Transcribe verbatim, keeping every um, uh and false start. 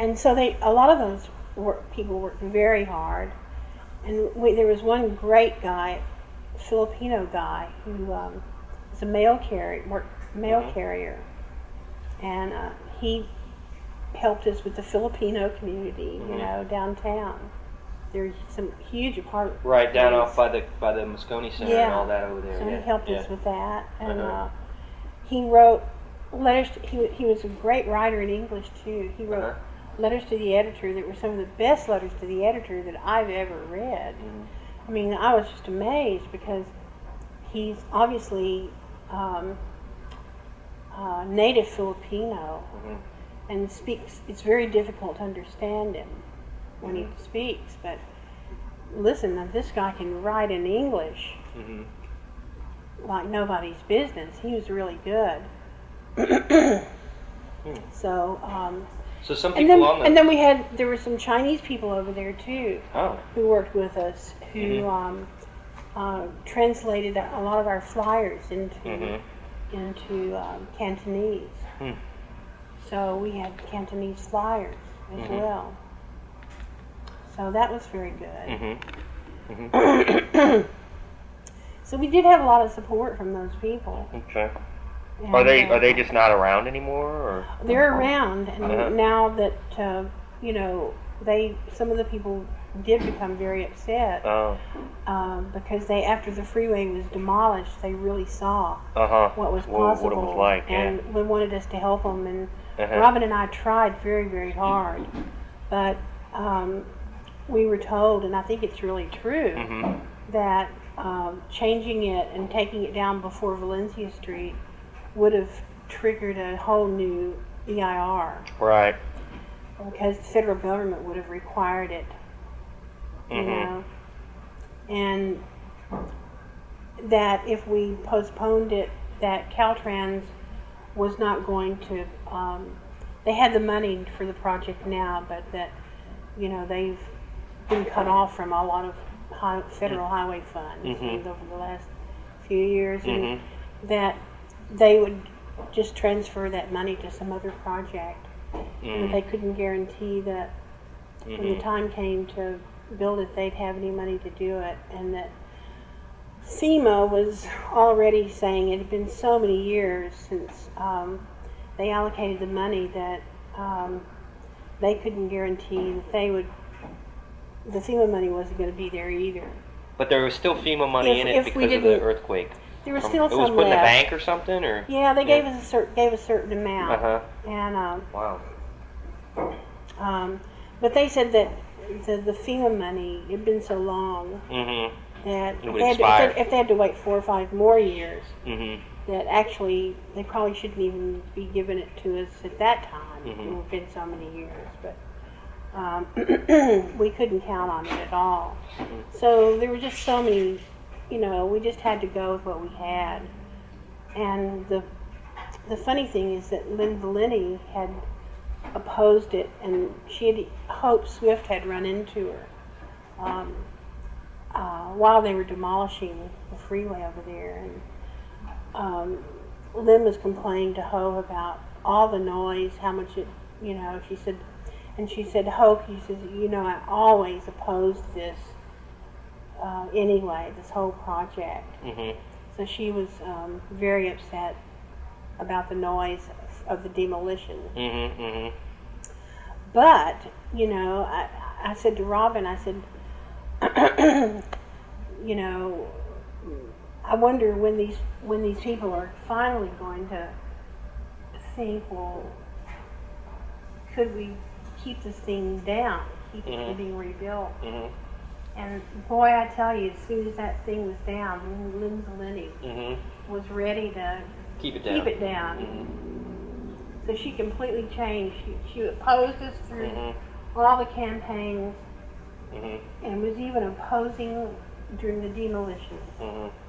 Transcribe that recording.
And so they, a lot of those work, people worked very hard. And we, there was one great guy, Filipino guy, who um, was a mail carrier, worked mail mm-hmm. carrier, and uh, he helped us with the Filipino community, mm-hmm. you know, downtown. There's some huge apartments. Right down off by the by the Moscone Center yeah. and all that over there. So yeah. he helped yeah. us with that, and uh-huh. uh, he wrote letters. To, he he was a great writer in English too. He wrote. Uh-huh. letters to the editor that were some of the best letters to the editor that I've ever read. Mm-hmm. I mean, I was just amazed because he's obviously um, uh, native Filipino mm-hmm. and speaks. It's very difficult to understand him when mm-hmm. he speaks. But listen, now this guy can write in English mm-hmm. like nobody's business. He was really good. mm. So. Um, So some and people then, on the... and then we had, there were some Chinese people over there too, oh. who worked with us, who mm-hmm. um, uh, translated a lot of our flyers into mm-hmm. into um, Cantonese. Hmm. So we had Cantonese flyers as mm-hmm. well. So that was very good. Mm-hmm. Mm-hmm. So we did have a lot of support from those people. Okay. And, are they uh, are they just not around anymore? Or? They're around, and uh-huh. now that uh, you know, they some of the people did become very upset oh. um, because they, after the freeway was demolished, they really saw uh-huh. what was what, possible, what it was like, and yeah. they wanted us to help them. And uh-huh. Robin and I tried very, very hard, but um, we were told, and I think it's really true, mm-hmm. that um, changing it and taking it down before Valencia Street would have triggered a whole new E I R. Right. Because the federal government would have required it, you mm-hmm. know. And that if we postponed it, that Caltrans was not going to, um, they had the money for the project now, but that, you know, they've been cut off from a lot of high, federal mm-hmm. highway funds mm-hmm. over the last few years, and mm-hmm. that they would just transfer that money to some other project. Mm-hmm. But they couldn't guarantee that mm-hmm. when the time came to build it, they'd have any money to do it. And that FEMA was already saying it had been so many years since um, they allocated the money that um, they couldn't guarantee that they would, the FEMA money wasn't going to be there either. But there was still FEMA money If- in it if we because of the didn't- earthquake. There was From- still it some was put in a left. bank or something, or Yeah, they yeah. gave us a certain gave a certain amount, Uh-huh. and um, wow. um, but they said that the, the FEMA money had been so long Mm-hmm. that It if would they, had to, expire. if, they, if they had to wait four or five more years, Mm-hmm. that actually they probably shouldn't even be giving it to us at that time. Mhm. It would have been so many years, but um, we couldn't count on it at all. Mhm. So there were just so many, you know, we just had to go with what we had. And the the funny thing is that Lynn Valeni had opposed it, and she had Hope Swift had run into her um, uh, while they were demolishing the freeway over there, and um, Lynn was complaining to Hope about all the noise, how much it, you know, she said, and she said, Hope, he says, you know, I always opposed this uh, anyway, this whole project. Mm-hmm. So she was um, very upset about the noise of the demolition. Mm-hmm. Mm-hmm. But, you know, I, I said to Robin, I said, you know, I wonder when these when these people are finally going to think, well, could we keep this thing down, keep it Mhm. from being rebuilt? Mm-hmm. And boy, I tell you, as soon as that thing was down, Lynn Valeni Mm-hmm. was ready to Keep it down. keep it down. Mm-hmm. So she completely changed. She, she opposed us through Mm-hmm. all the campaigns, Mm-hmm. and was even opposing during the demolition. Mm-hmm.